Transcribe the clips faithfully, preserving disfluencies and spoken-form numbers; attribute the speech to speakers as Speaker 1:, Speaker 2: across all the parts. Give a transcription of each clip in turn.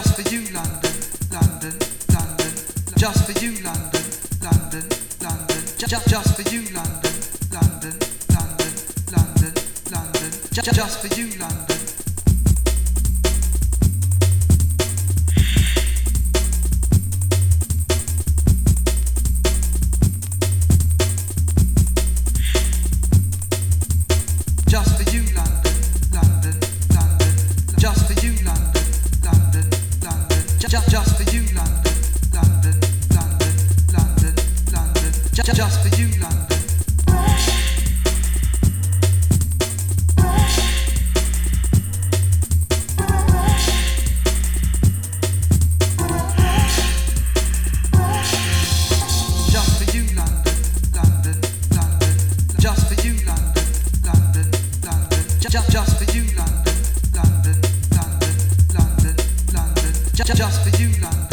Speaker 1: just for you, London, London, London, just for you, London, London, London, just just for you, London, London, London, London, London, just for you, London. Just for you, London, London, London, just for you, London, London, London, just just for you, London, London, London, London, London, just for you, London. Just for you, London.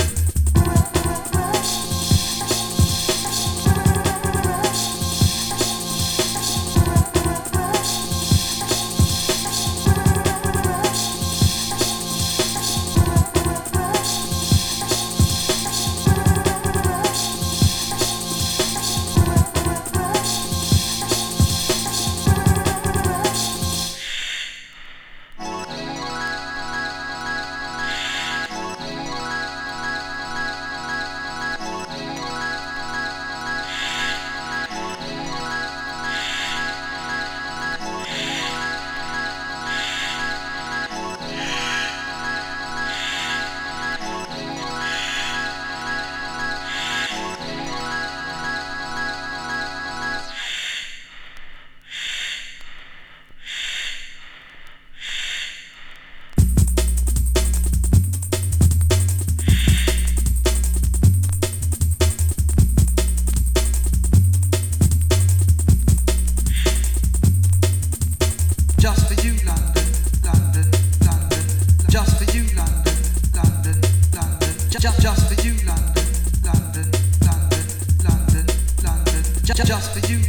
Speaker 1: Just for you, London, London, London, just for you, London, London, London, just just for you, London, London, London, London, London, just for you.